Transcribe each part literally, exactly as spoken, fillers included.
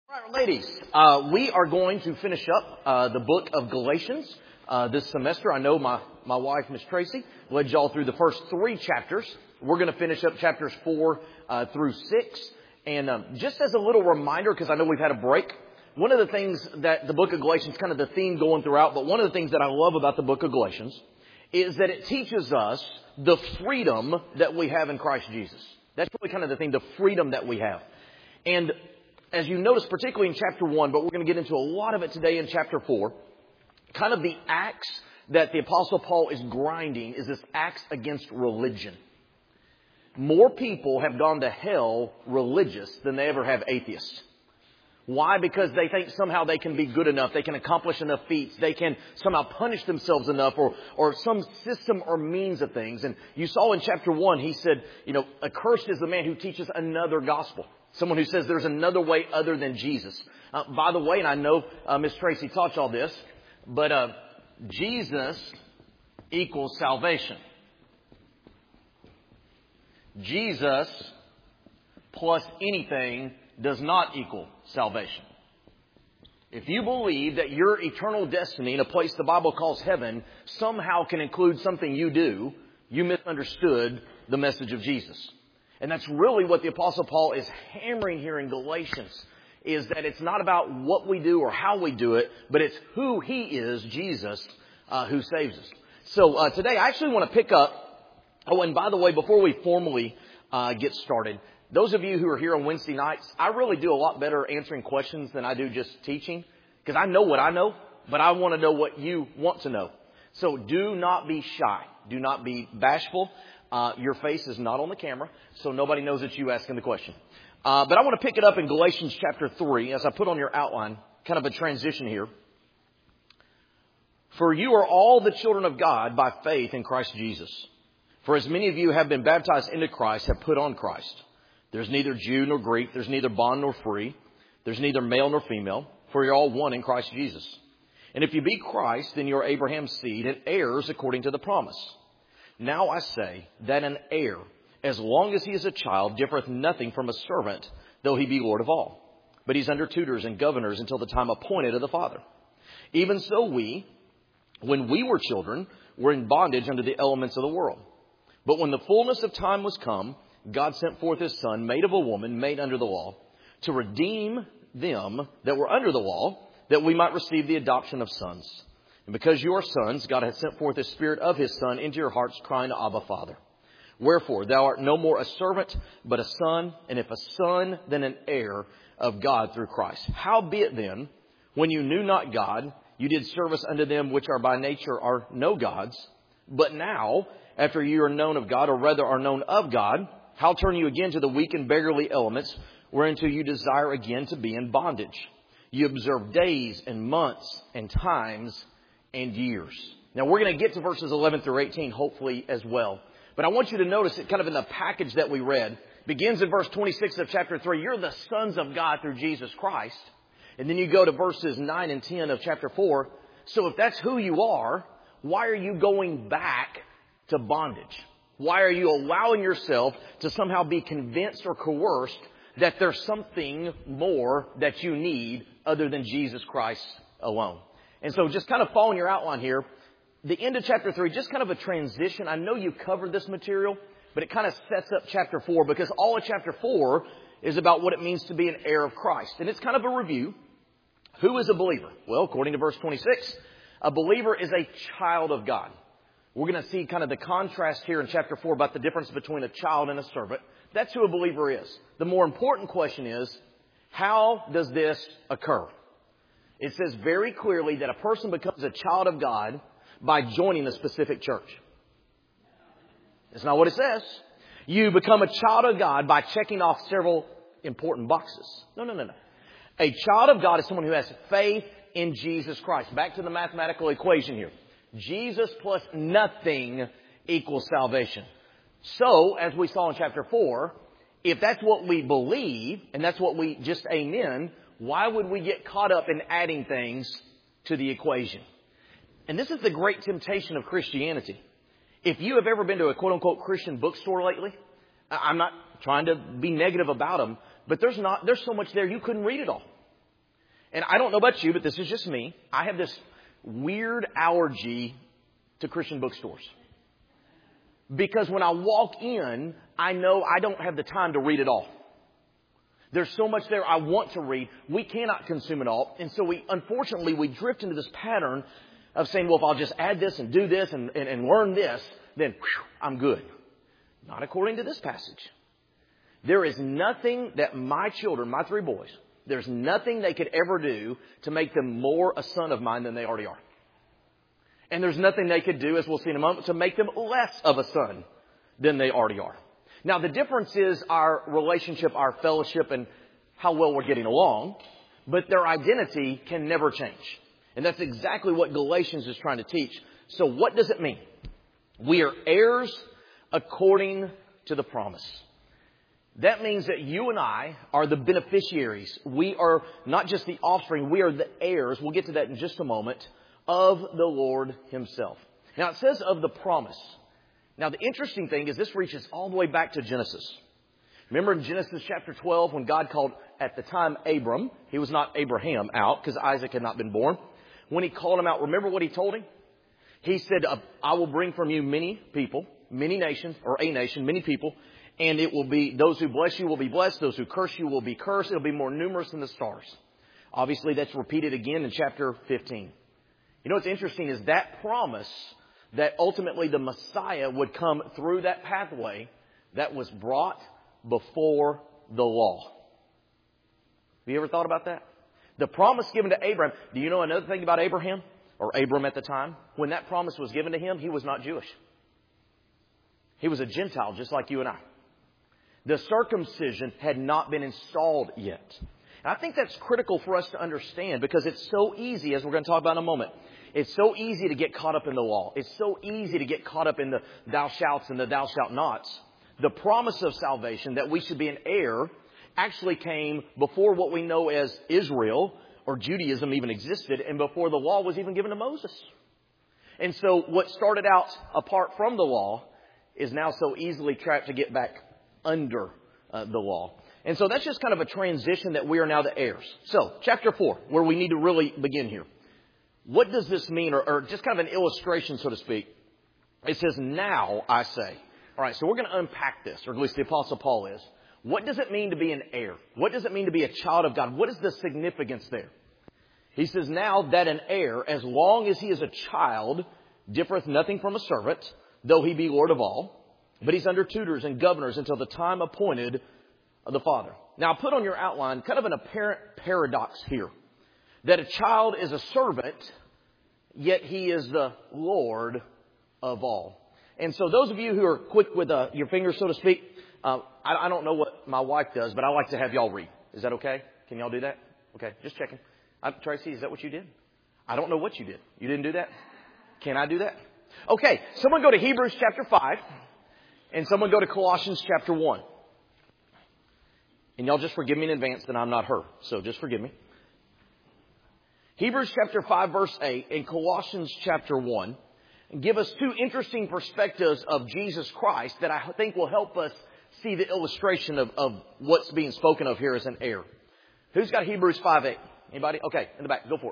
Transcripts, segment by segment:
All right, ladies, uh, we are going to finish up uh, the book of Galatians uh, this semester. I know my, my wife, Miss Tracy, led y'all through the first three chapters. We're going to finish up chapters four uh, through six. And um, just as a little reminder, because I know we've had a break, one of the things that the book of Galatians, kind of the theme going throughout, but one of the things that I love about the book of Galatians is that it teaches us the freedom that we have in Christ Jesus. That's really kind of the thing, the freedom that we have. And as you notice, particularly in chapter one, but we're going to get into a lot of it today in chapter four, kind of the axe that the Apostle Paul is grinding is this axe against religion. More people have gone to hell religious than they ever have atheists. Why? Because they think somehow they can be good enough, they can accomplish enough feats, they can somehow punish themselves enough, or or some system or means of things. And you saw in chapter one, he said, you know, accursed is the man who teaches another gospel. Someone who says there's another way other than Jesus. Uh, by the way, and I know uh, Miss Tracy taught y'all this, but uh, Jesus equals salvation. Jesus plus anything does not equal salvation. If you believe that your eternal destiny in a place the Bible calls heaven somehow can include something you do, you misunderstood the message of Jesus. And that's really what the Apostle Paul is hammering here in Galatians, is that it's not about what we do or how we do it, but it's who He is, Jesus, uh, who saves us. So uh, today I actually want to pick up, oh, and by the way, before we formally uh, get started, those of you who are here on Wednesday nights, I really do a lot better answering questions than I do just teaching, because I know what I know, but I want to know what you want to know. So do not be shy. Do not be bashful. Uh, your face is not on the camera, so nobody knows it's you asking the question. Uh, but I want to pick it up in Galatians chapter three, as I put on your outline, kind of a transition here. For you are all the children of God by faith in Christ Jesus. For as many of you have been baptized into Christ, have put on Christ. There's neither Jew nor Greek, there's neither bond nor free, there's neither male nor female, for you're all one in Christ Jesus. And if you be Christ, then you're Abraham's seed and heirs according to the promise. Now I say that an heir, as long as he is a child, differeth nothing from a servant, though he be Lord of all. But he's under tutors and governors until the time appointed of the Father. Even so we, when we were children, were in bondage under the elements of the world. But when the fullness of time was come, God sent forth His Son, made of a woman, made under the law, to redeem them that were under the law, that we might receive the adoption of sons. And because you are sons, God hath sent forth the Spirit of His Son into your hearts, crying, Abba, Father. Wherefore, thou art no more a servant, but a son, and if a son, then an heir of God through Christ. Howbeit then, when you knew not God, you did service unto them which are by nature are no gods. But now, after you are known of God, or rather are known of God, how turn you again to the weak and beggarly elements, whereunto you desire again to be in bondage? You observe days and months and times and years. Now we're going to get to verses eleven through eighteen, hopefully as well. But I want you to notice it kind of in the package that we read. Begins in verse twenty-six of chapter three. You're the sons of God through Jesus Christ. And then you go to verses nine and ten of chapter four. So if that's who you are, why are you going back to bondage? Why are you allowing yourself to somehow be convinced or coerced that there's something more that you need other than Jesus Christ alone? And so just kind of following your outline here, the end of chapter three, just kind of a transition. I know you covered this material, but it kind of sets up chapter four, because all of chapter four is about what it means to be an heir of Christ. And it's kind of a review. Who is a believer? Well, according to verse twenty-six, a believer is a child of God. We're going to see kind of the contrast here in chapter four about the difference between a child and a servant. That's who a believer is. The more important question is, how does this occur? It says very clearly that a person becomes a child of God by joining a specific church. That's not what it says. You become a child of God by checking off several important boxes. No, no, no, no. A child of God is someone who has faith in Jesus Christ. Back to the mathematical equation here. Jesus plus nothing equals salvation. So, as we saw in chapter four, if that's what we believe, and that's what we just amen, why would we get caught up in adding things to the equation? And this is the great temptation of Christianity. If you have ever been to a quote-unquote Christian bookstore lately, I'm not trying to be negative about them, but there's not there's so much there you couldn't read it all. And I don't know about you, but this is just me. I have this weird allergy to Christian bookstores. Because when I walk in, I know I don't have the time to read it all. There's so much there I want to read. We cannot consume it all. And so we, unfortunately, we drift into this pattern of saying, well, if I'll just add this and do this and, and, and learn this, then whew, I'm good. Not according to this passage. There is nothing that my children, my three boys, there's nothing they could ever do to make them more a son of mine than they already are. And there's nothing they could do, as we'll see in a moment, to make them less of a son than they already are. Now, the difference is our relationship, our fellowship, and how well we're getting along. But their identity can never change. And that's exactly what Galatians is trying to teach. So what does it mean? We are heirs according to the promise. That means that you and I are the beneficiaries. We are not just the offspring. We are the heirs. We'll get to that in just a moment. Of the Lord Himself. Now, it says of the promise. Now, the interesting thing is this reaches all the way back to Genesis. Remember in Genesis chapter twelve when God called at the time Abram. He was not Abraham out because Isaac had not been born. When He called him out, remember what He told him? He said, I will bring from you many people, many nations, or a nation, many people. And it will be, those who bless you will be blessed. Those who curse you will be cursed. It'll be more numerous than the stars. Obviously, that's repeated again in chapter fifteen. You know what's interesting is that promise that ultimately the Messiah would come through that pathway that was brought before the law. Have you ever thought about that? The promise given to Abraham. Do you know another thing about Abraham? Or Abram at the time? When that promise was given to him, he was not Jewish. He was a Gentile just like you and I. The circumcision had not been installed yet. And I think that's critical for us to understand because it's so easy, as we're going to talk about in a moment, it's so easy to get caught up in the law. It's so easy to get caught up in the thou shalt and the thou shalt nots. The promise of salvation that we should be an heir actually came before what we know as Israel or Judaism even existed and before the law was even given to Moses. And so what started out apart from the law is now so easily trapped to get back under uh, the law. And so that's just kind of a transition that we are now the heirs. So, chapter four, where we need to really begin here. What does this mean? Or, or just kind of an illustration, so to speak. It says, now I say. All right, so we're going to unpack this, or at least the Apostle Paul is. What does it mean to be an heir? What does it mean to be a child of God? What is the significance there? He says, now that an heir, as long as he is a child, differeth nothing from a servant, though he be Lord of all. But he's under tutors and governors until the time appointed of the Father. Now, put on your outline kind of an apparent paradox here. That a child is a servant, yet he is the Lord of all. And so those of you who are quick with uh, your fingers, so to speak, uh, I, I don't know what my wife does, but I like to have y'all read. Is that okay? Can y'all do that? Okay, just checking. I, Tracy, is that what you did? I don't know what you did. You didn't do that? Can I do that? Okay, someone go to Hebrews chapter five, and someone go to Colossians chapter one. And y'all just forgive me in advance that I'm not her. So just forgive me. Hebrews chapter five, verse eight, and Colossians chapter one give us two interesting perspectives of Jesus Christ that I think will help us see the illustration of, of what's being spoken of here as an heir. Who's got Hebrews five eight? Anybody? Okay, in the back. Go for it.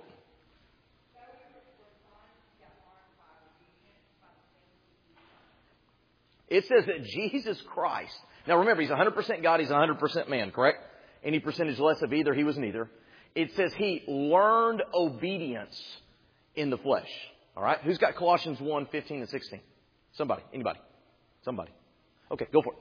It says that Jesus Christ, now remember, He's one hundred percent God, He's one hundred percent man, correct? Any percentage less of either, He was neither. It says He learned obedience in the flesh. All right? Who's got Colossians one, fifteen and sixteen? Somebody. Anybody? Somebody. Okay, go for it.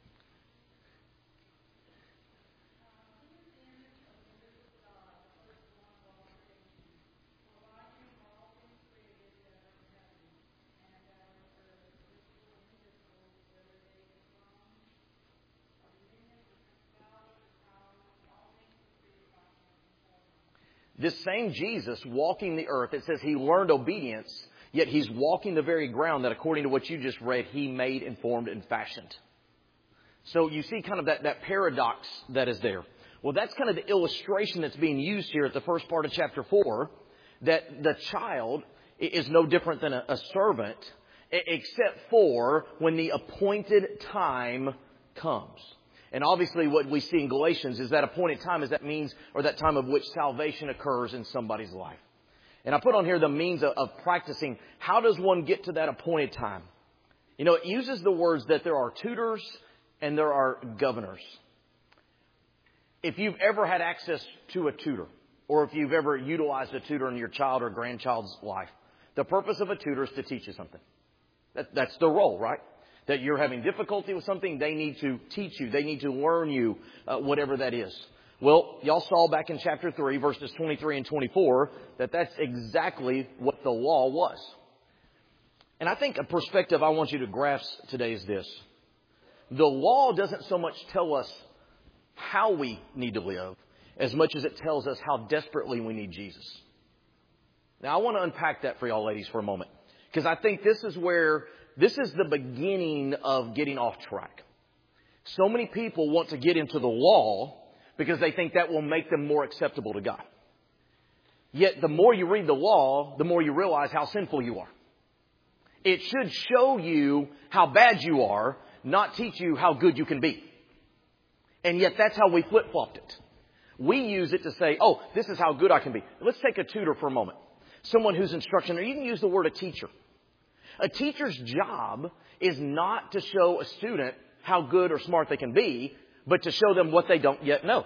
This same Jesus walking the earth, it says He learned obedience, yet He's walking the very ground that, according to what you just read, He made and formed and fashioned. So you see kind of that, that paradox that is there. Well, that's kind of the illustration that's being used here at the first part of chapter four, that the child is no different than a, a servant, except for when the appointed time comes. And obviously what we see in Galatians is that appointed time is that means or that time of which salvation occurs in somebody's life. And I put on here the means of, of practicing. How does one get to that appointed time? You know, it uses the words that there are tutors and there are governors. If you've ever had access to a tutor, or if you've ever utilized a tutor in your child or grandchild's life, the purpose of a tutor is to teach you something. That, that's the role, right? That you're having difficulty with something, they need to teach you. They need to learn you, uh, whatever that is. Well, y'all saw back in chapter three, verses twenty-three and twenty-four, that that's exactly what the law was. And I think a perspective I want you to grasp today is this. The law doesn't so much tell us how we need to live as much as it tells us how desperately we need Jesus. Now, I want to unpack that for y'all ladies for a moment, because I think this is where, this is the beginning of getting off track. So many people want to get into the law because they think that will make them more acceptable to God. Yet the more you read the law, the more you realize how sinful you are. It should show you how bad you are, not teach you how good you can be. And yet that's how we flip-flopped it. We use it to say, oh, this is how good I can be. Let's take a tutor for a moment. Someone who's instruction, or you can use the word a teacher. A teacher's job is not to show a student how good or smart they can be, but to show them what they don't yet know.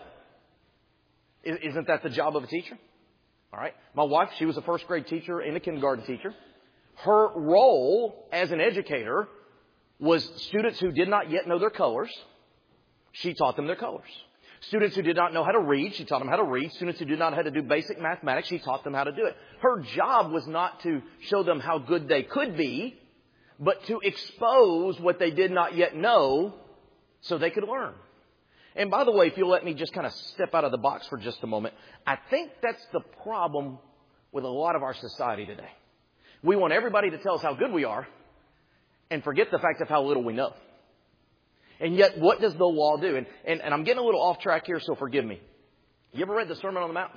Isn't that the job of a teacher? All right. My wife, she was a first grade teacher and a kindergarten teacher. Her role as an educator was students who did not yet know their colors. She taught them their colors. Students who did not know how to read, she taught them how to read. Students who did not know how to do basic mathematics, she taught them how to do it. Her job was not to show them how good they could be, but to expose what they did not yet know so they could learn. And by the way, if you'll let me just kind of step out of the box for just a moment, I think that's the problem with a lot of our society today. We want everybody to tell us how good we are and forget the fact of how little we know. And yet, what does the law do? And, and, and I'm getting a little off track here, so forgive me. You ever read the Sermon on the Mount?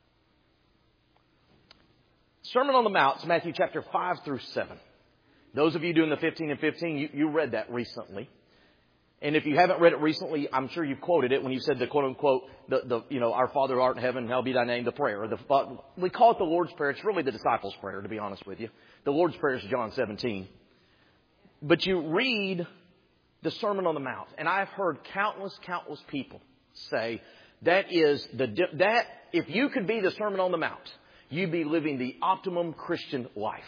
Sermon on the Mount is Matthew chapter five through seven. Those of you doing the fifteen and fifteen, you, you read that recently. And if you haven't read it recently, I'm sure you've quoted it when you said the quote unquote, the, the you know, our Father who art in heaven, hallowed be thy name, the prayer. The, we call it the Lord's Prayer. It's really the disciples' prayer, to be honest with you. The Lord's Prayer is John seventeen. But you read the Sermon on the Mount, and I've heard countless, countless people say that is the, that if you could be the Sermon on the Mount, you'd be living the optimum Christian life.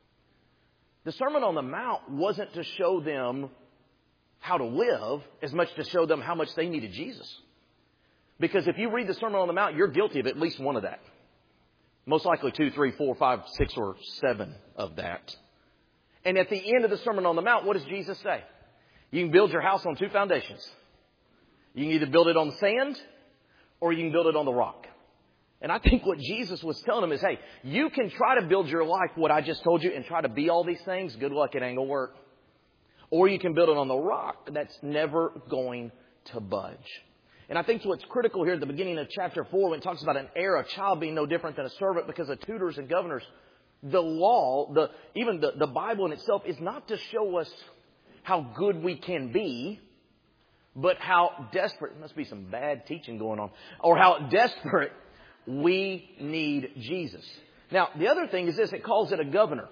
The Sermon on the Mount wasn't to show them how to live as much to show them how much they needed Jesus. Because if you read the Sermon on the Mount, you're guilty of at least one of that. Most likely two, three, four, five, six, or seven of that. And at the end of the Sermon on the Mount, what does Jesus say? You can build your house on two foundations. You can either build it on the sand or you can build it on the rock. And I think what Jesus was telling them is, hey, you can try to build your life, what I just told you, and try to be all these things. Good luck, it ain't going to work. Or you can build it on the rock that's never going to budge. And I think what's critical here at the beginning of chapter four, when it talks about an heir, a child being no different than a servant because of tutors and governors, the law, the even the, the Bible in itself is not to show us how good we can be, but how desperate, there must be some bad teaching going on, or how desperate we need Jesus. Now, the other thing is this, it calls it a governor.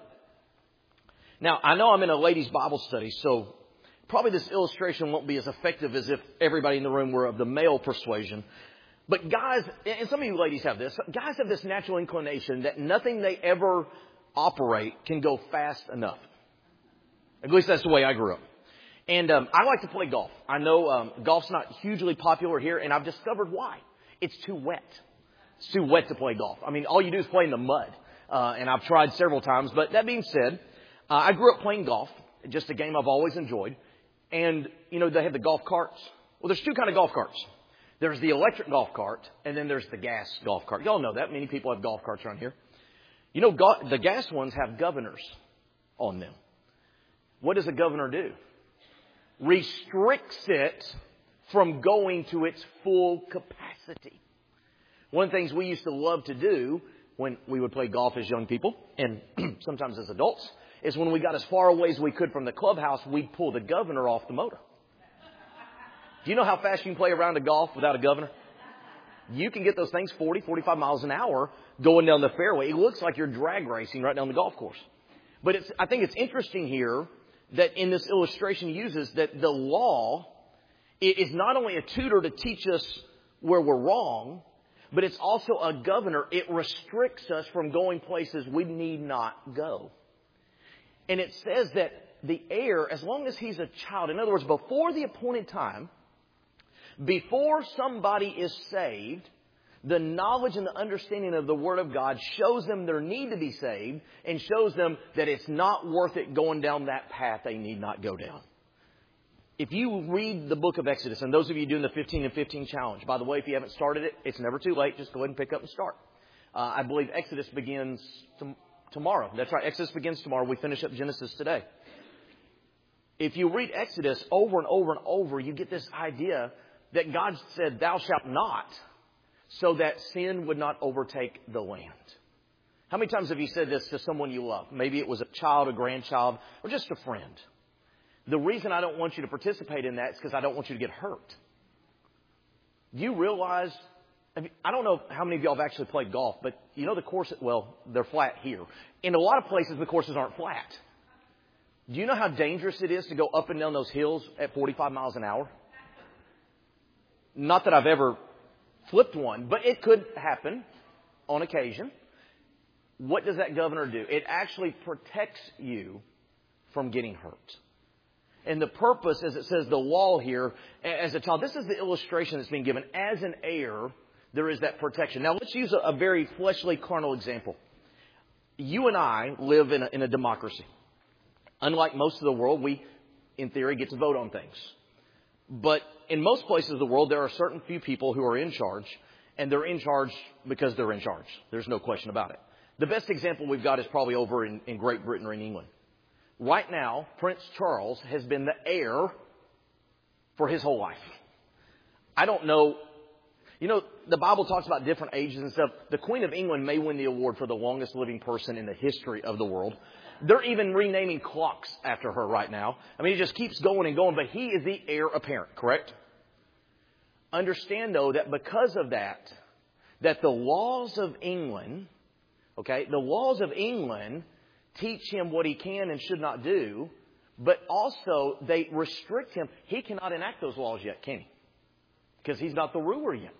Now, I know I'm in a ladies' Bible study, so probably this illustration won't be as effective as if everybody in the room were of the male persuasion. But guys, and some of you ladies have this, guys have this natural inclination that nothing they ever operate can go fast enough. At least that's the way I grew up. And um, I like to play golf. I know um, golf's not hugely popular here, and I've discovered why. It's too wet. It's too wet to play golf. I mean, all you do is play in the mud. Uh, and I've tried several times. But that being said, uh, I grew up playing golf. Just a game I've always enjoyed. And, you know, they have the golf carts. Well, there's two kinds of golf carts. There's the electric golf cart, and then there's the gas golf cart. Y'all know that. Many people have golf carts around here. You know, go- the gas ones have governors on them. What does a governor do? Restricts it from going to its full capacity. One of the things we used to love to do when we would play golf as young people, and sometimes as adults, is when we got as far away as we could from the clubhouse, we'd pull the governor off the motor. Do you know how fast you can play a round of golf without a governor? You can get those things forty, forty-five miles an hour going down the fairway. It looks like you're drag racing right down the golf course. But it's, I think it's interesting here that in this illustration he uses that the law is not only a tutor to teach us where we're wrong, but it's also a governor. It restricts us from going places we need not go. And it says that the heir, as long as he's a child, in other words, before the appointed time, before somebody is saved, the knowledge and the understanding of the Word of God shows them their need to be saved and shows them that it's not worth it going down that path they need not go down. If you read the book of Exodus, and those of you doing the fifteen and fifteen challenge, by the way, if you haven't started it, it's never too late. Just go ahead and pick up and start. Uh, I believe Exodus begins to, tomorrow. That's right. Exodus begins tomorrow. We finish up Genesis today. If you read Exodus over and over and over, you get this idea that God said, thou shalt not, so that sin would not overtake the land. How many times have you said this to someone you love? Maybe it was a child, a grandchild, or just a friend. The reason I don't want you to participate in that is because I don't want you to get hurt. Do you realize, I don't know how many of y'all have actually played golf, but you know the course, well, they're flat here. In a lot of places, the courses aren't flat. Do you know how dangerous it is to go up and down those hills at forty-five miles an hour? Not that I've ever flipped one, but it could happen on occasion. What does that governor do? It actually protects you from getting hurt. And the purpose, as it says, the law here, as a child, this is the illustration that's being given. As an heir, there is that protection. Now, let's use a, a very fleshly, carnal example. You and I live in a, in a democracy. Unlike most of the world, we, in theory, get to vote on things. But in most places of the world, there are certain few people who are in charge, and they're in charge because they're in charge. There's no question about it. The best example we've got is probably over in, in Great Britain or in England. Right now, Prince Charles has been the heir for his whole life. I don't know. You know, the Bible talks about different ages and stuff. The Queen of England may win the award for the longest living person in the history of the world. They're even renaming clocks after her right now. I mean, it just keeps going and going, but he is the heir apparent, correct? Understand, though, that because of that, that the laws of England, okay, the laws of England teach him what he can and should not do, but also they restrict him. He cannot enact those laws yet, can he? Because he's not the ruler yet.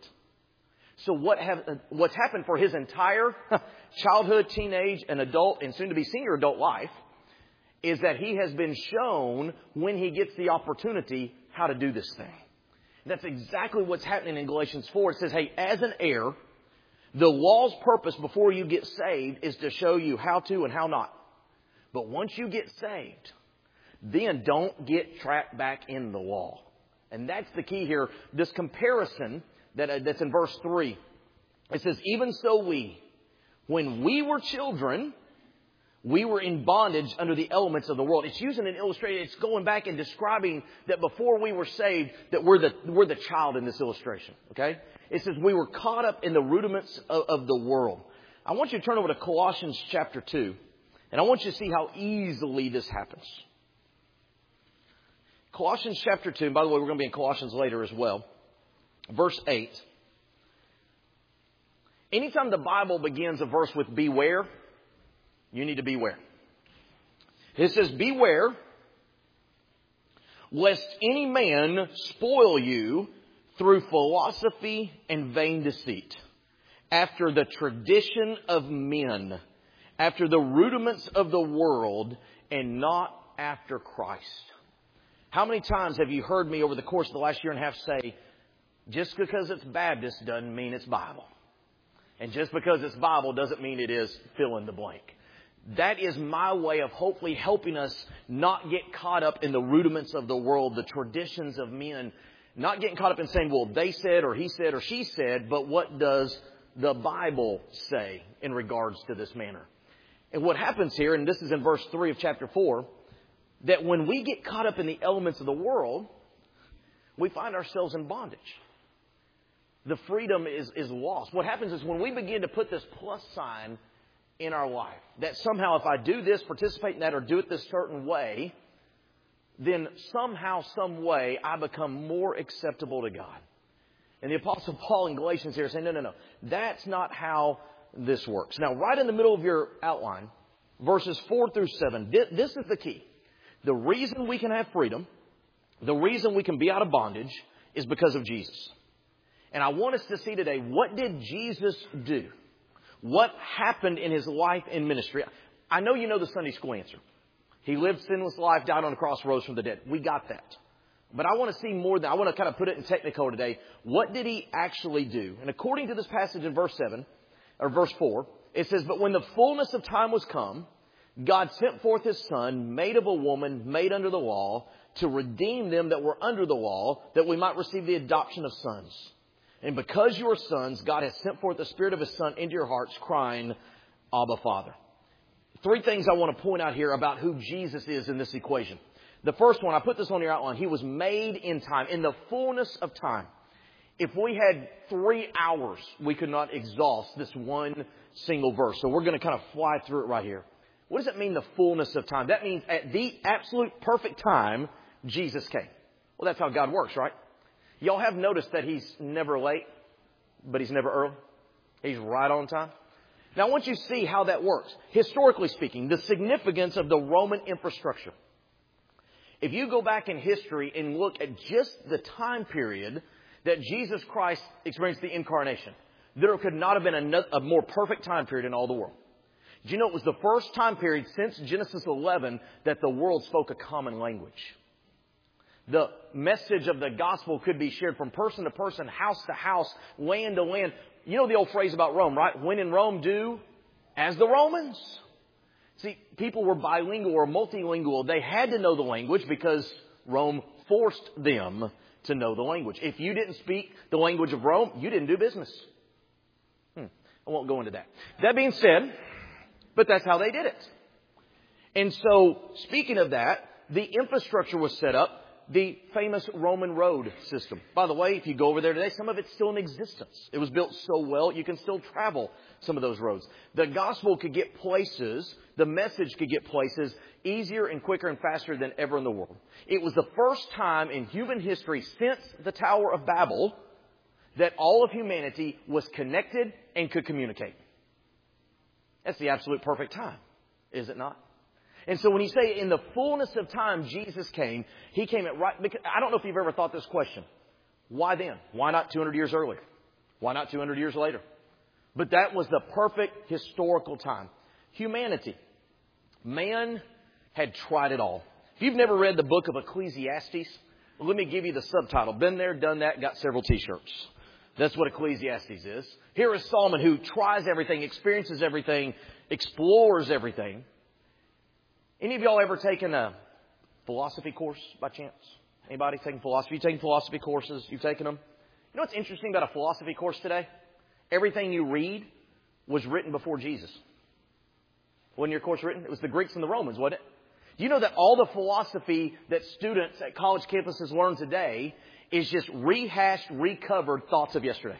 So what have, what's happened for his entire childhood, teenage, and adult, and soon-to-be senior adult life is that he has been shown, when he gets the opportunity, how to do this thing. That's exactly what's happening in Galatians four. It says, hey, as an heir, the law's purpose before you get saved is to show you how to and how not. But once you get saved, then don't get trapped back in the law. And that's the key here. This comparison that, uh, that's in verse three. It says, even so we, when we were children, we were in bondage under the elements of the world. It's using an illustration. It's going back and describing that before we were saved, that we're the, we're the child in this illustration. Okay? It says we were caught up in the rudiments of, of the world. I want you to turn over to Colossians chapter two. And I want you to see how easily this happens. Colossians chapter two. And by the way, we're going to be in Colossians later as well. Verse eight. Anytime the Bible begins a verse with beware, you need to beware. It says, beware lest any man spoil you through philosophy and vain deceit, after the tradition of men, after the rudiments of the world, and not after Christ. How many times have you heard me over the course of the last year and a half say, just because it's Baptist doesn't mean it's Bible. And just because it's Bible doesn't mean it is fill in the blank. That is my way of hopefully helping us not get caught up in the rudiments of the world, the traditions of men. Not getting caught up in saying, well, they said or he said or she said, but what does the Bible say in regards to this manner? And what happens here, and this is in verse three of chapter four, that when we get caught up in the elements of the world, we find ourselves in bondage. The freedom is, is lost. What happens is when we begin to put this plus sign in our life, that somehow if I do this, participate in that, or do it this certain way, then somehow, some way, I become more acceptable to God. And the Apostle Paul in Galatians here is saying, no, no, no. That's not how this works. Now, right in the middle of your outline, verses four through seven, this is the key. The reason we can have freedom, the reason we can be out of bondage, is because of Jesus. And I want us to see today, what did Jesus do? What happened in His life and ministry? I know you know the Sunday school answer. He lived sinless life, died on the cross, rose from the dead. We got that. But I want to see more than, I want to kind of put it in technical today. What did He actually do? And according to this passage in verse seven, or verse four, it says, but when the fullness of time was come, God sent forth His Son, made of a woman, made under the law, to redeem them that were under the law, that we might receive the adoption of sons. And because you are sons, God has sent forth the Spirit of His Son into your hearts, crying, Abba, Father. Three things I want to point out here about who Jesus is in this equation. The first one, I put this on your outline. He was made in time, in the fullness of time. If we had three hours, we could not exhaust this one single verse. So we're going to kind of fly through it right here. What does it mean, the fullness of time? That means at the absolute perfect time, Jesus came. Well, that's how God works, right? Y'all have noticed that He's never late, but He's never early. He's right on time. Now, I want you to see how that works. Historically speaking, the significance of the Roman infrastructure. If you go back in history and look at just the time period that Jesus Christ experienced the incarnation, there could not have been a, a more perfect time period in all the world. Do you know it was the first time period since Genesis eleven that the world spoke a common language? The message of the gospel could be shared from person to person, house to house, land to land. You know the old phrase about Rome, right? When in Rome, do as the Romans. See, people were bilingual or multilingual. They had to know the language because Rome forced them to know the language. If you didn't speak the language of Rome, you didn't do business. Hmm. I won't go into that. That being said, but that's how they did it. And so, speaking of that, the infrastructure was set up. The famous Roman road system. By the way, if you go over there today, some of it's still in existence. It was built so well, you can still travel some of those roads. The gospel could get places, the message could get places easier and quicker and faster than ever in the world. It was the first time in human history since the Tower of Babel that all of humanity was connected and could communicate. That's the absolute perfect time, is it not? And so when you say in the fullness of time Jesus came, He came at right... Because I don't know if you've ever thought this question. Why then? Why not two hundred years earlier? Why not two hundred years later? But that was the perfect historical time. Humanity. Man had tried it all. If you've never read the book of Ecclesiastes, well, let me give you the subtitle. Been there, done that, got several t-shirts. That's what Ecclesiastes is. Here is Solomon who tries everything, experiences everything, explores everything. Any of y'all ever taken a philosophy course by chance? Anybody taking philosophy? You've taken philosophy courses? You've taken them? You know what's interesting about a philosophy course today? Everything you read was written before Jesus. Wasn't your course written? It was the Greeks and the Romans, wasn't it? Do you know that all the philosophy that students at college campuses learn today is just rehashed, recovered thoughts of yesterday?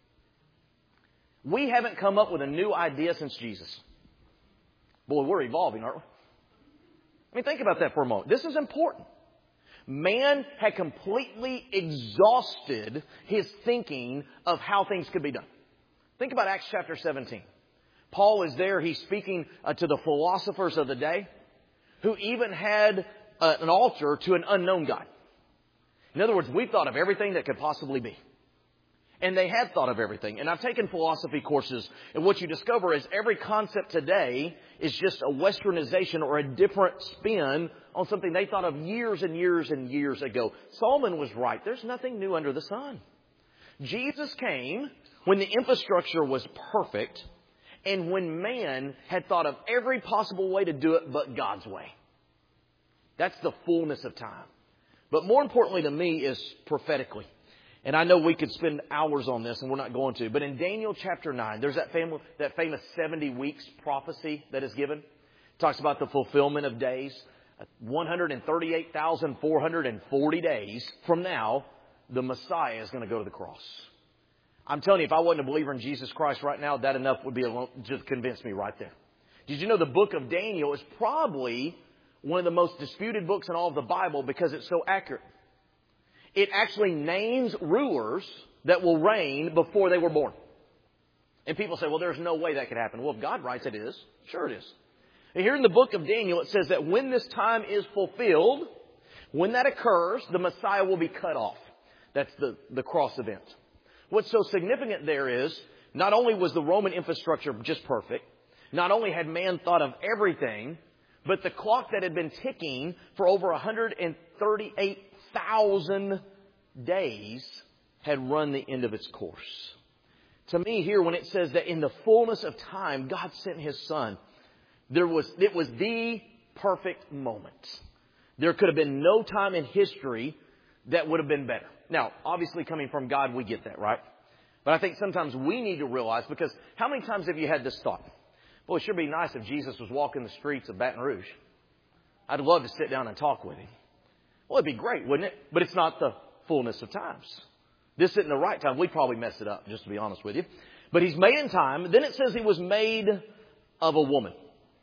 We haven't come up with a new idea since Jesus. Boy, we're evolving, aren't we? I mean, think about that for a moment. This is important. Man had completely exhausted his thinking of how things could be done. Think about Acts chapter seventeen. Paul is there. He's speaking uh, to the philosophers of the day who even had uh, an altar to an unknown God. In other words, we've thought of everything that could possibly be. And they had thought of everything. And I've taken philosophy courses, and what you discover is every concept today is just a westernization or a different spin on something they thought of years and years and years ago. Solomon was right. There's nothing new under the sun. Jesus came when the infrastructure was perfect and when man had thought of every possible way to do it but God's way. That's the fullness of time. But more importantly to me is prophetically. And I know we could spend hours on this, and we're not going to. But in Daniel chapter nine, there's that, family, that famous seventy weeks prophecy that is given. It talks about the fulfillment of days. one hundred thirty-eight thousand four hundred forty days from now, the Messiah is going to go to the cross. I'm telling you, if I wasn't a believer in Jesus Christ right now, that enough would be alone to convince me right there. Did you know the book of Daniel is probably one of the most disputed books in all of the Bible because it's so accurate. It actually names rulers that will reign before they were born. And people say, well, there's no way that could happen. Well, if God writes it is. Sure it is. And here in the book of Daniel, it says that when this time is fulfilled, when that occurs, the Messiah will be cut off. That's the, the cross event. What's so significant there is, not only was the Roman infrastructure just perfect, not only had man thought of everything, but the clock that had been ticking for over one hundred thirty-eight thousand days had run the end of its course. To me here, when it says that in the fullness of time, God sent His Son, there was, it was the perfect moment. There could have been no time in history that would have been better. Now, obviously coming from God, we get that, right? But I think sometimes we need to realize, because how many times have you had this thought? Boy, it sure be nice if Jesus was walking the streets of Baton Rouge. I'd love to sit down and talk with Him. Well, it'd be great, wouldn't it? But it's not the fullness of times. This isn't the right time. We'd probably mess it up, just to be honest with you. But He's made in time. Then it says He was made of a woman.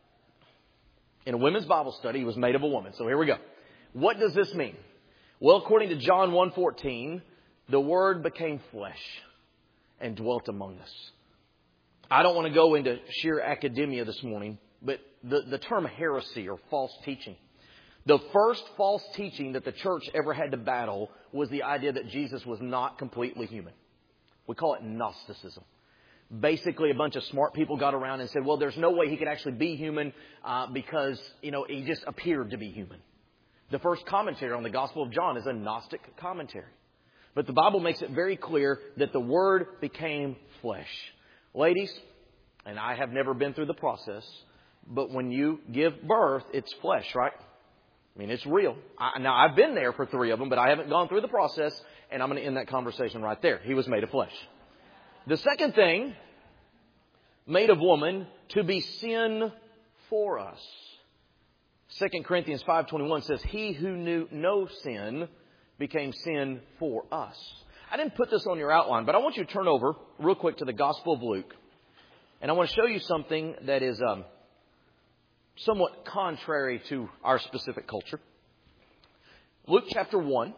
In a women's Bible study, He was made of a woman. So here we go. What does this mean? Well, according to John one fourteen, the Word became flesh and dwelt among us. I don't want to go into sheer academia this morning, but the, the term heresy or false teaching. The first false teaching that the church ever had to battle was the idea that Jesus was not completely human. We call it Gnosticism. Basically, a bunch of smart people got around and said, well, there's no way He could actually be human uh, because, you know, He just appeared to be human. The first commentary on the Gospel of John is a Gnostic commentary. But the Bible makes it very clear that the Word became flesh. Ladies, and I have never been through the process, but when you give birth, it's flesh, right? I mean, it's real. I, now, I've been there for three of them, but I haven't gone through the process, and I'm going to end that conversation right there. He was made of flesh. The second thing, made of woman, to be sin for us. Second Corinthians five twenty-one says, He who knew no sin became sin for us. I didn't put this on your outline, but I want you to turn over real quick to the Gospel of Luke. And I want to show you something that is um, somewhat contrary to our specific culture. Luke chapter one.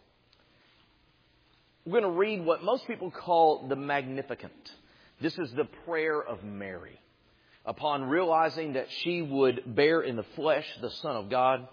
We're going to read what most people call the Magnificat. This is the prayer of Mary. Upon realizing that she would bear in the flesh the Son of God.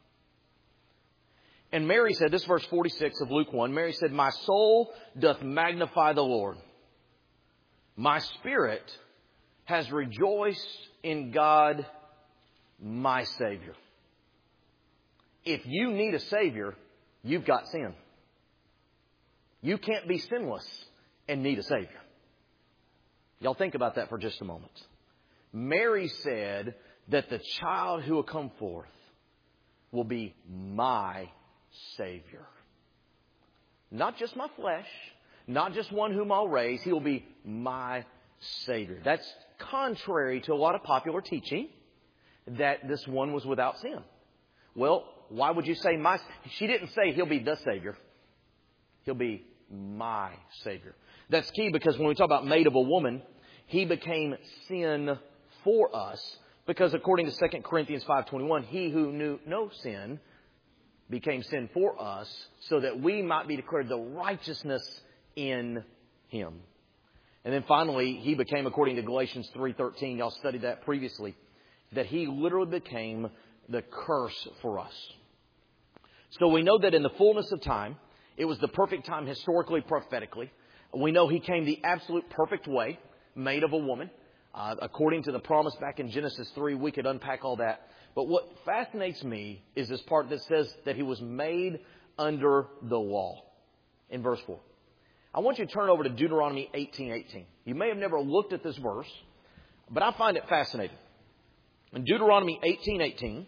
And Mary said, this is verse forty-six of Luke one, Mary said, My soul doth magnify the Lord. My spirit has rejoiced in God, my Savior. If you need a Savior, you've got sin. You can't be sinless and need a Savior. Y'all think about that for just a moment. Mary said that the child who will come forth will be my Savior. Not just my flesh, not just one whom I'll raise. He will be my Savior. That's contrary to a lot of popular teaching that this one was without sin. Well, why would you say my... She didn't say He'll be the Savior. He'll be my Savior. That's key, because when we talk about made of a woman, He became sin for us. Because according to Second Corinthians five twenty-one, He who knew no sin became sin for us, so that we might be declared the righteousness in Him. And then finally, He became, according to Galatians three thirteen, y'all studied that previously, that He literally became the curse for us. So we know that in the fullness of time, it was the perfect time historically, prophetically. We know He came the absolute perfect way, made of a woman. Uh, according to the promise back in Genesis three, we could unpack all that. But what fascinates me is this part that says that He was made under the law in verse four. I want you to turn over to Deuteronomy eighteen eighteen. You may have never looked at this verse, but I find it fascinating. In Deuteronomy eighteen eighteen,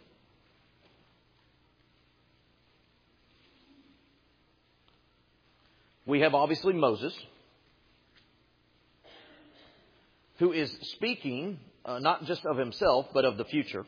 we have obviously Moses, who is speaking uh, not just of himself, but of the future.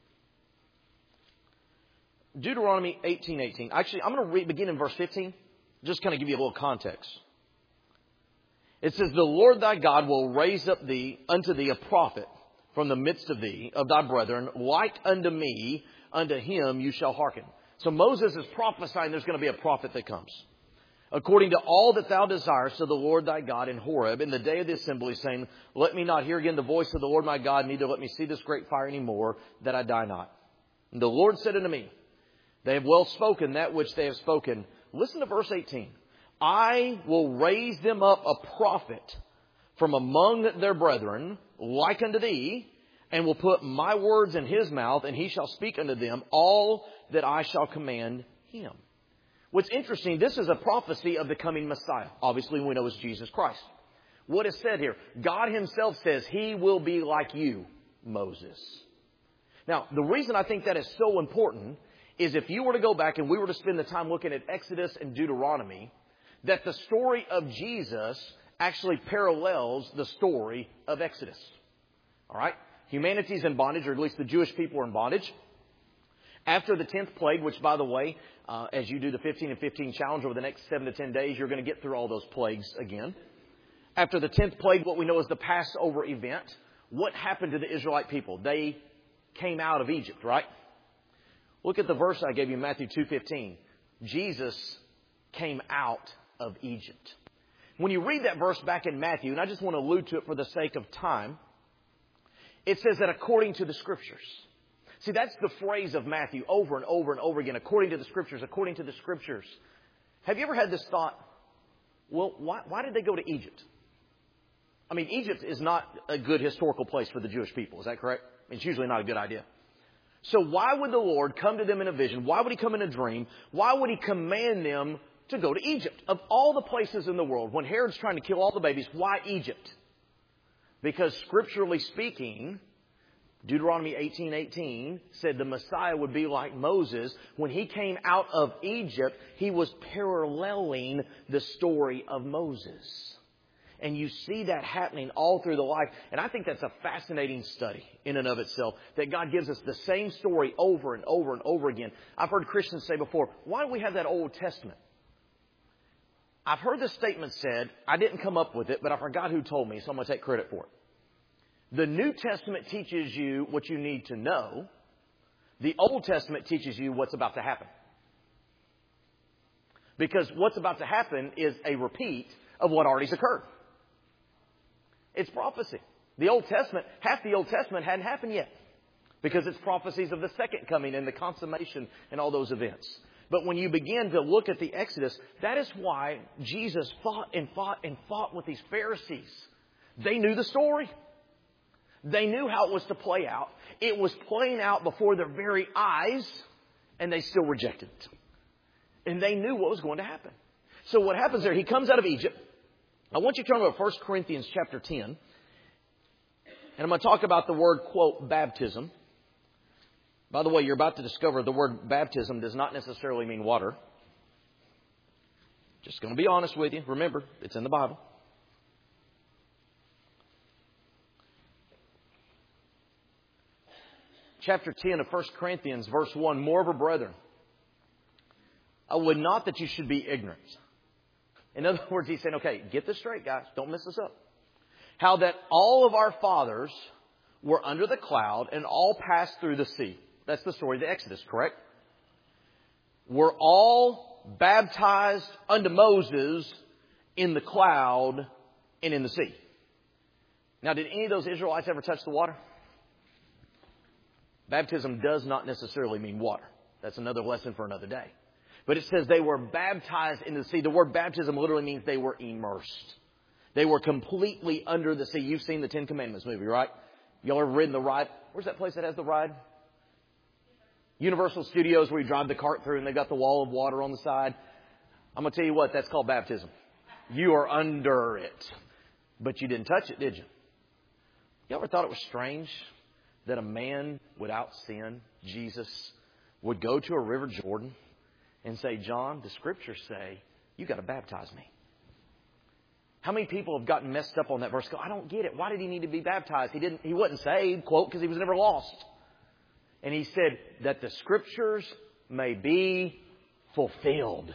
Deuteronomy eighteen eighteen. Actually, I'm going to read, begin in verse fifteen. Just kind of give you a little context. It says, The Lord thy God will raise up thee unto thee a prophet from the midst of thee, of thy brethren, like unto me, unto him you shall hearken. So Moses is prophesying there's going to be a prophet that comes. According to all that thou desirest of the Lord thy God in Horeb, in the day of the assembly, saying, let me not hear again the voice of the Lord my God, neither let me see this great fire any more, that I die not. And the Lord said unto me, they have well spoken that which they have spoken. Listen to verse eighteen. I will raise them up a prophet from among their brethren, like unto thee, and will put my words in his mouth, and he shall speak unto them all that I shall command him. What's interesting, this is a prophecy of the coming Messiah. Obviously, we know it's Jesus Christ. What is said here? God himself says he will be like you, Moses. Now, the reason I think that is so important is if you were to go back and we were to spend the time looking at Exodus and Deuteronomy, that the story of Jesus actually parallels the story of Exodus. All right? Humanity's in bondage, or at least the Jewish people are in bondage. After the tenth plague, which, by the way, uh, as you do the fifteen and fifteen challenge over the next seven to ten days, you're going to get through all those plagues again. After the tenth plague, what we know is the Passover event. What happened to the Israelite people? They came out of Egypt, right? Look at the verse I gave you, Matthew two fifteen. Jesus came out of Egypt. When you read that verse back in Matthew, and I just want to allude to it for the sake of time, it says that according to the Scriptures. See, that's the phrase of Matthew over and over and over again. According to the Scriptures, according to the Scriptures. Have you ever had this thought, well, why, why did they go to Egypt? I mean, Egypt is not a good historical place for the Jewish people. Is that correct? It's usually not a good idea. So why would the Lord come to them in a vision? Why would he come in a dream? Why would he command them to go to Egypt? Of all the places in the world, when Herod's trying to kill all the babies, why Egypt? Because scripturally speaking, Deuteronomy eighteen eighteen said the Messiah would be like Moses. When he came out of Egypt, he was paralleling the story of Moses. And you see that happening all through the life. And I think that's a fascinating study in and of itself, that God gives us the same story over and over and over again. I've heard Christians say before, why do we have that Old Testament? I've heard this statement said, I didn't come up with it, but I forgot who told me, so I'm going to take credit for it. The New Testament teaches you what you need to know. The Old Testament teaches you what's about to happen. Because what's about to happen is a repeat of what already has occurred. It's prophecy. The Old Testament, half the Old Testament hadn't happened yet. Because it's prophecies of the second coming and the consummation and all those events. But when you begin to look at the Exodus, that is why Jesus fought and fought and fought with these Pharisees. They knew the story. They knew how it was to play out. It was playing out before their very eyes, and they still rejected it. And they knew what was going to happen. So what happens there, he comes out of Egypt. I want you to turn to First Corinthians chapter ten. And I'm going to talk about the word, quote, baptism. By the way, you're about to discover the word baptism does not necessarily mean water. Just going to be honest with you. Remember, it's in the Bible. Chapter ten of First Corinthians, verse one, moreover, brethren, I would not that you should be ignorant. In other words, he's saying, okay, get this straight, guys. Don't mess this up. How that all of our fathers were under the cloud and all passed through the sea. That's the story of the Exodus, correct? Were all baptized unto Moses in the cloud and in the sea. Now, did any of those Israelites ever touch the water? Baptism does not necessarily mean water. That's another lesson for another day. But it says they were baptized into the sea. The word baptism literally means they were immersed. They were completely under the sea. You've seen the Ten Commandments movie, right? Y'all ever ridden the ride? Where's that place that has the ride? Universal Studios, where you drive the cart through and they got the wall of water on the side. I'm going to tell you what, that's called baptism. You are under it. But you didn't touch it, did you? You ever thought it was strange that a man without sin, Jesus, would go to a river Jordan and say, John, the scriptures say, you got to baptize me. How many people have gotten messed up on that verse? Go, I don't get it. Why did he need to be baptized? He didn't. He wasn't saved, quote, because he was never lost. And he said that the scriptures may be fulfilled.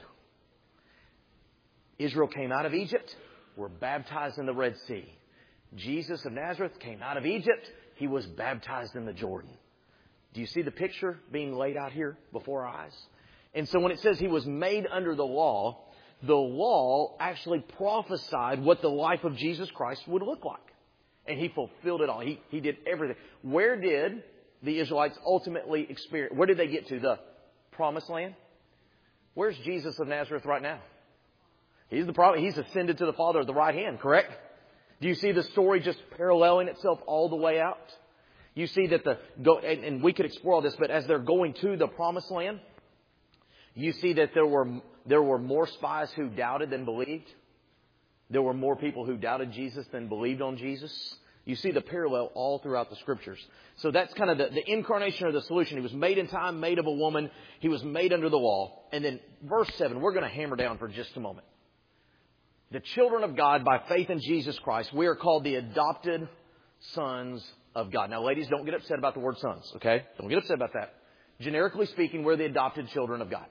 Israel came out of Egypt, were baptized in the Red Sea. Jesus of Nazareth came out of Egypt. He was baptized in the Jordan. Do you see the picture being laid out here before our eyes? And so when it says he was made under the law, the law actually prophesied what the life of Jesus Christ would look like. And he fulfilled it all. He, he did everything. Where did the Israelites ultimately experience? Where did they get to? The promised land? Where's Jesus of Nazareth right now? He's the prophet. He's ascended to the Father at the right hand, correct? Do you see the story just paralleling itself all the way out? You see that the, go, and, and we could explore all this, but as they're going to the promised land, you see that there were, there were more spies who doubted than believed. There were more people who doubted Jesus than believed on Jesus. You see the parallel all throughout the Scriptures. So that's kind of the, the incarnation or the solution. He was made in time, made of a woman. He was made under the law. And then verse seven, we're going to hammer down for just a moment. The children of God by faith in Jesus Christ, we are called the adopted sons of God. Now, ladies, don't get upset about the word sons, okay? Don't get upset about that. Generically speaking, we're the adopted children of God.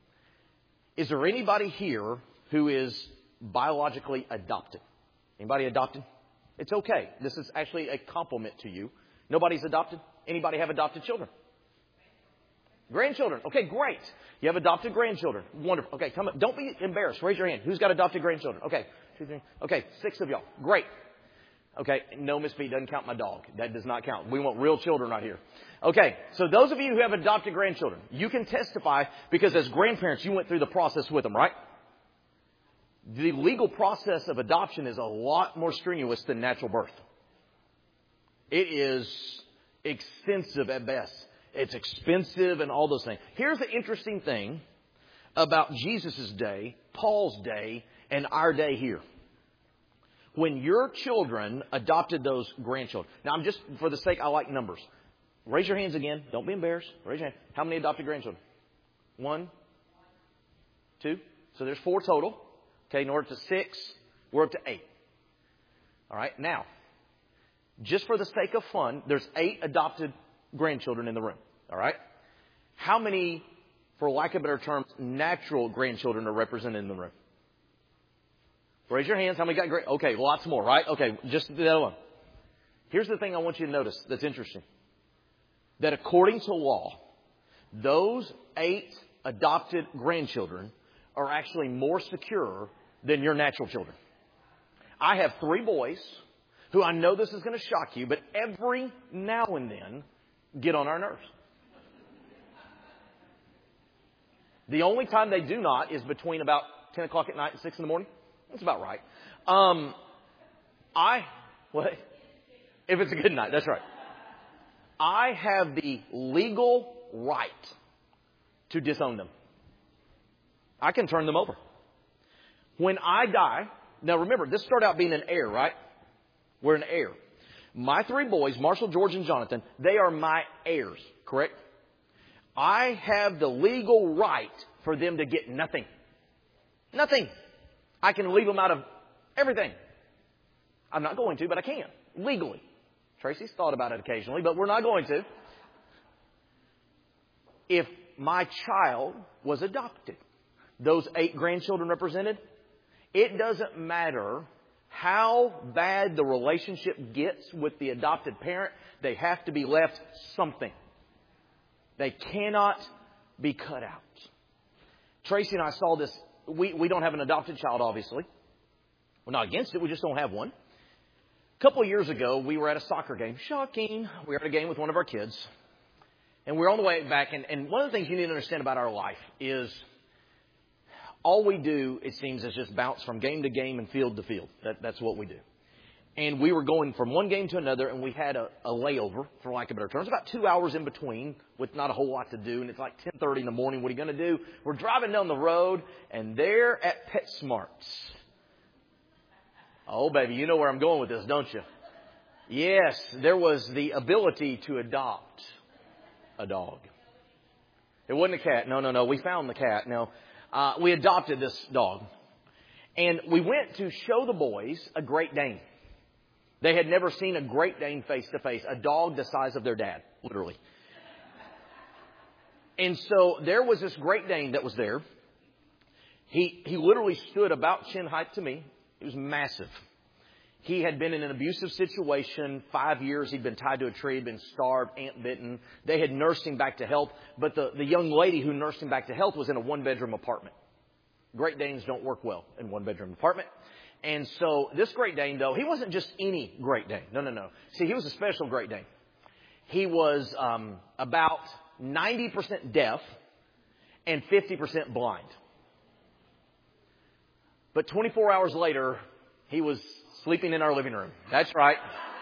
Is there anybody here who is biologically adopted? Anybody adopted? It's okay. This is actually a compliment to you. Nobody's adopted? Anybody have adopted children? Grandchildren. Okay, great. You have adopted grandchildren. Wonderful. Okay, come on. Don't be embarrassed. Raise your hand. Who's got adopted grandchildren? Okay. Two, three. Okay, six of y'all. Great. Okay, no, Miss B, doesn't count my dog. That does not count. We want real children right here. Okay, so those of you who have adopted grandchildren, you can testify because as grandparents, you went through the process with them, right? The legal process of adoption is a lot more strenuous than natural birth. It is extensive at best. It's expensive and all those things. Here's the interesting thing about Jesus' day, Paul's day, and our day here. When your children adopted those grandchildren. Now, I'm just, for the sake, I like numbers. Raise your hands again. Don't be embarrassed. Raise your hand. How many adopted grandchildren? One? Two? So there's four total. Okay, in order to six, we're up to eight. All right, now, just for the sake of fun, there's eight adopted grandchildren in the room. All right? How many, for lack of better terms, natural grandchildren are represented in the room? Raise your hands. How many got great? Okay, lots more, right? Okay, just the other one. Here's the thing I want you to notice that's interesting. That according to law, those eight adopted grandchildren are actually more secure than your natural children. I have three boys who I know this is going to shock you, but every now and then get on our nerves. The only time they do not is between about ten o'clock at night and six in the morning. That's about right. Um, I, what? If it's a good night, that's right. I have the legal right to disown them. I can turn them over. When I die, now remember, this started out being an heir, right? We're an heir. My three boys, Marshall, George, and Jonathan, they are my heirs, correct? I have the legal right for them to get nothing. Nothing. I can leave them out of everything. I'm not going to, but I can, legally. Tracy's thought about it occasionally, but we're not going to. If my child was adopted, those eight grandchildren represented, it doesn't matter how bad the relationship gets with the adopted parent, they have to be left something. They cannot be cut out. Tracy and I saw this. We, we don't have an adopted child, obviously. We're not against it. We just don't have one. A couple of years ago, we were at a soccer game. Shocking. We were at a game with one of our kids. And we're on the way back. And, and one of the things you need to understand about our life is all we do, it seems, is just bounce from game to game and field to field. That, that's what we do. And we were going from one game to another, and we had a, a layover, for lack of better terms, about two hours in between with not a whole lot to do. And it's like ten thirty in the morning. What are you going to do? We're driving down the road, and there at PetSmarts. Oh, baby, you know where I'm going with this, don't you? Yes, there was the ability to adopt a dog. It wasn't a cat. No, no, no. We found the cat. No, uh, we adopted this dog. And we went to show the boys a Great Dane. They had never seen a Great Dane face to face, a dog the size of their dad, literally. And so there was this Great Dane that was there. He, he literally stood about chin height to me. He was massive. He had been in an abusive situation, five years. He'd been tied to a tree, had been starved, ant bitten. They had nursed him back to health. But the, the young lady who nursed him back to health was in a one-bedroom apartment. Great Danes don't work well in one-bedroom apartment. And so this Great Dane, though, he wasn't just any Great Dane. No, no, no. See, he was a special Great Dane. He was um, about ninety percent deaf and fifty percent blind. But twenty-four hours later, he was sleeping in our living room. That's right.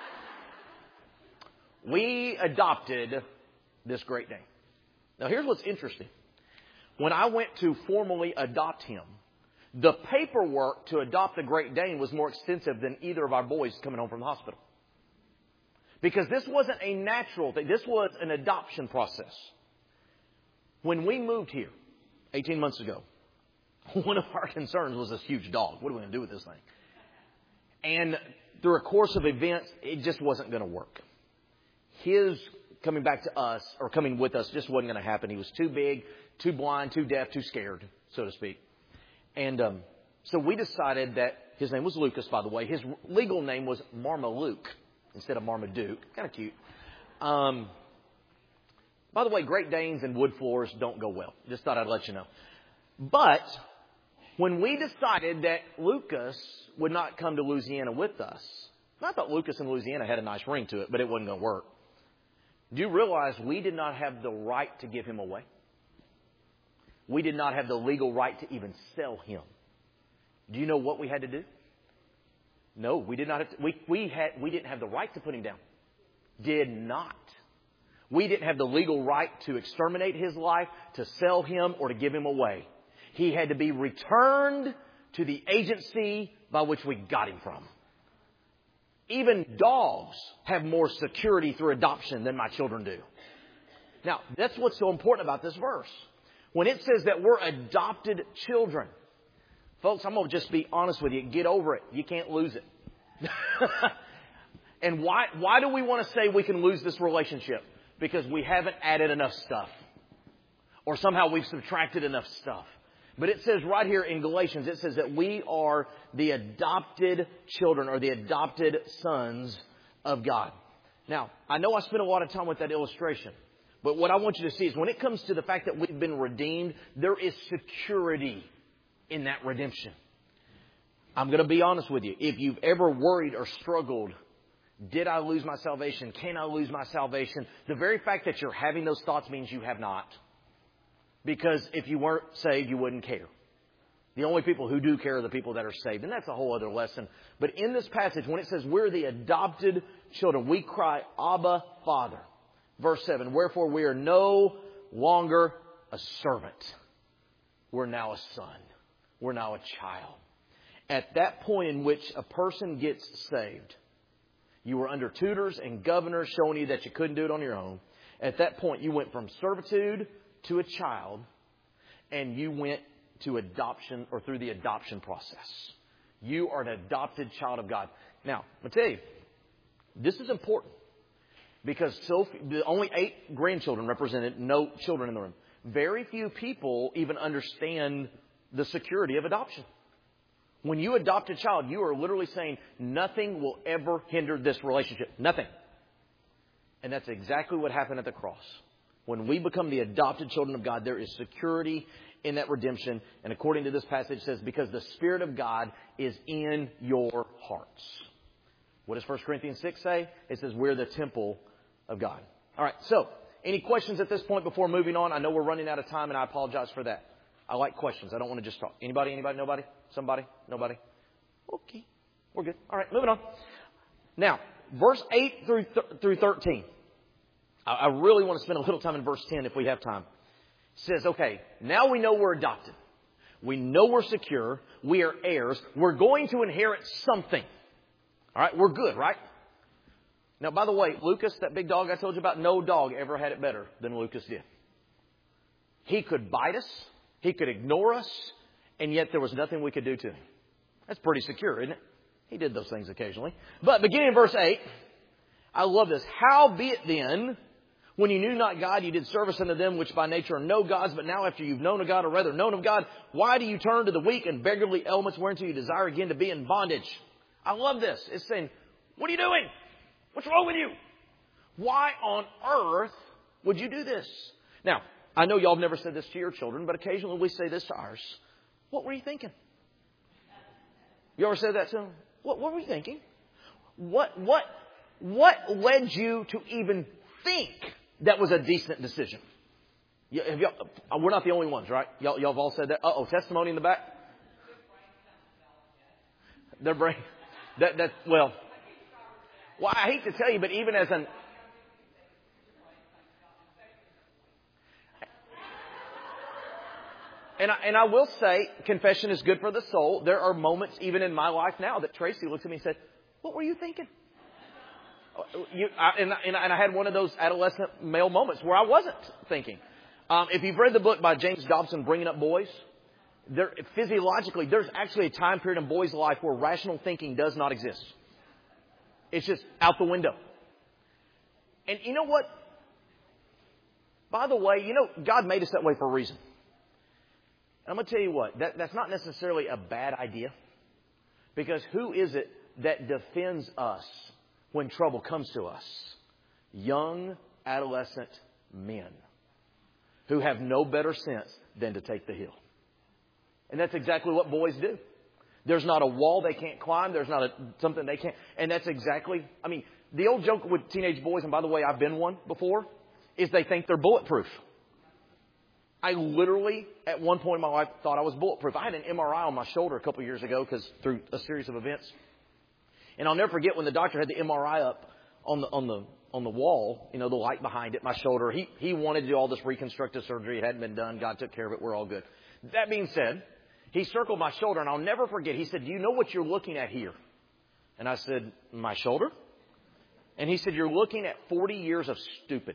We adopted this Great Dane. Now, here's what's interesting. When I went to formally adopt him, the paperwork to adopt the Great Dane was more extensive than either of our boys coming home from the hospital. Because this wasn't a natural thing. This was an adoption process. When we moved here eighteen months ago, one of our concerns was this huge dog. What are we going to do with this thing? And through a course of events, it just wasn't going to work. His coming back to us, or coming with us, just wasn't going to happen. He was too big, too blind, too deaf, too scared, so to speak. And um, so we decided that his name was Lucas, by the way. His legal name was Marmaluke instead of Marmaduke. Kind of cute. Um, by the way, Great Danes and wood floors don't go well. Just thought I'd let you know. But when we decided that Lucas would not come to Louisiana with us, I thought Lucas in Louisiana had a nice ring to it, but it wasn't going to work. Do you realize we did not have the right to give him away? We did not have the legal right to even sell him. Do you know what we had to do? No, we did not have to, we, we had, we didn't have the right to put him down. Did not. We didn't have the legal right to exterminate his life, to sell him, or to give him away. He had to be returned to the agency by which we got him from. Even dogs have more security through adoption than my children do. Now, that's what's so important about this verse. When it says that we're adopted children, folks, I'm going to just be honest with you. Get over it. You can't lose it. And why, why do we want to say we can lose this relationship? Because we haven't added enough stuff. Or somehow we've subtracted enough stuff. But it says right here in Galatians, it says that we are the adopted children or the adopted sons of God. Now, I know I spent a lot of time with that illustration. But what I want you to see is when it comes to the fact that we've been redeemed, there is security in that redemption. I'm going to be honest with you. If you've ever worried or struggled, did I lose my salvation? Can I lose my salvation? The very fact that you're having those thoughts means you have not. Because if you weren't saved, you wouldn't care. The only people who do care are the people that are saved. And that's a whole other lesson. But in this passage, when it says we're the adopted children, we cry, Abba, Father. Verse seven, wherefore we are no longer a servant. We're now a son. We're now a child. At that point in which a person gets saved, you were under tutors and governors showing you that you couldn't do it on your own. At that point, you went from servitude to a child, and you went to adoption or through the adoption process. You are an adopted child of God. Now, I'll tell you, this is important because so the only eight grandchildren represented, no children in the room. Very few people even understand the security of adoption. When you adopt a child, you are literally saying nothing will ever hinder this relationship. Nothing. And that's exactly what happened at the cross. When we become the adopted children of God, there is security in that redemption. And according to this passage, it says, because the Spirit of God is in your hearts. What does First Corinthians six say? It says, we're the temple of God. All right, so any questions at this point before moving on? I know we're running out of time, and I apologize for that. I like questions. I don't want to just talk. Anybody, anybody, nobody? Somebody? Nobody? Okay, we're good. All right, moving on. Now, verse eight through th- through thirteen. I really want to spend a little time in verse ten if we have time. It says, okay, now we know we're adopted. We know we're secure. We are heirs. We're going to inherit something. All right, we're good, right? Now, by the way, Lucas, that big dog I told you about, no dog ever had it better than Lucas did. He could bite us. He could ignore us. And yet there was nothing we could do to him. That's pretty secure, isn't it? He did those things occasionally. But beginning in verse eight, I love this. Howbeit then, when you knew not God, you did service unto them which by nature are no gods. But now after you've known of God, or rather known of God, why do you turn to the weak and beggarly elements whereunto you desire again to be in bondage? I love this. It's saying, what are you doing? What's wrong with you? Why on earth would you do this? Now, I know y'all have never said this to your children, but occasionally we say this to ours. What were you thinking? You ever said that to them? What, what were you thinking? What, what, what led you to even think that was a decent decision? You, have y'all, we're not the only ones, right? Y'all, y'all have all said that. Uh-oh, testimony in the back. Their brain. That, that, well, well, I hate to tell you, but even as an, And I, and I will say, confession is good for the soul. There are moments, even in my life now, that Tracy looks at me and said, what were you thinking? You, I, and, and, and I had one of those adolescent male moments where I wasn't thinking. Um, if you've read the book by James Dobson, Bringing Up Boys, there, physiologically, there's actually a time period in boys' life where rational thinking does not exist. It's just out the window. And you know what? By the way, you know, God made us that way for a reason. I'm going to tell you what, that, that's not necessarily a bad idea. Because who is it that defends us when trouble comes to us? Young, adolescent men who have no better sense than to take the hill. And that's exactly what boys do. There's not a wall they can't climb. There's not a, something they can't. And that's exactly, I mean, the old joke with teenage boys, and by the way, I've been one before, is they think they're bulletproof. I literally, at one point in my life, thought I was bulletproof. I had an M R I on my shoulder a couple of years ago because through a series of events. And I'll never forget when the doctor had the M R I up on the on the on the wall, you know, the light behind it, my shoulder. He he wanted to do all this reconstructive surgery. It hadn't been done. God took care of it. We're all good. That being said, he circled my shoulder, and I'll never forget. He said, "Do you know what you're looking at here?" And I said, "My shoulder?" And he said, "You're looking at forty years of stupid."